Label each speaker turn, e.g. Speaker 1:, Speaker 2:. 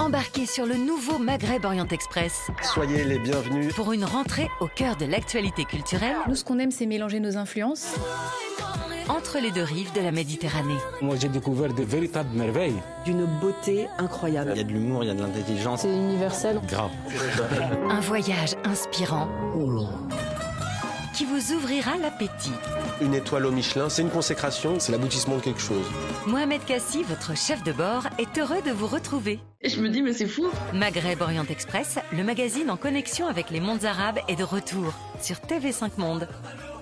Speaker 1: Embarquez sur le nouveau Maghreb Orient Express
Speaker 2: Soyez les bienvenus.
Speaker 1: pour une rentrée au cœur de l'actualité culturelle
Speaker 3: Nous, ce qu'on aime, c'est mélanger nos influences.
Speaker 1: entre les deux rives de la Méditerranée.
Speaker 4: Moi, j'ai découvert de véritables merveilles.
Speaker 5: D'une beauté incroyable.
Speaker 2: Il y a de l'humour, il y a de l'intelligence.
Speaker 3: C'est universel.
Speaker 4: Grave.
Speaker 1: Un voyage inspirant qui vous ouvrira l'appétit.
Speaker 2: Une étoile au Michelin, c'est une consécration, c'est l'aboutissement de quelque chose.
Speaker 1: Mohamed Kassi, votre chef de bord, est heureux de vous retrouver.
Speaker 6: Et je me dis, mais c'est fou.
Speaker 1: Maghreb Orient Express, le magazine en connexion avec les mondes arabes, est de retour sur TV5 Monde.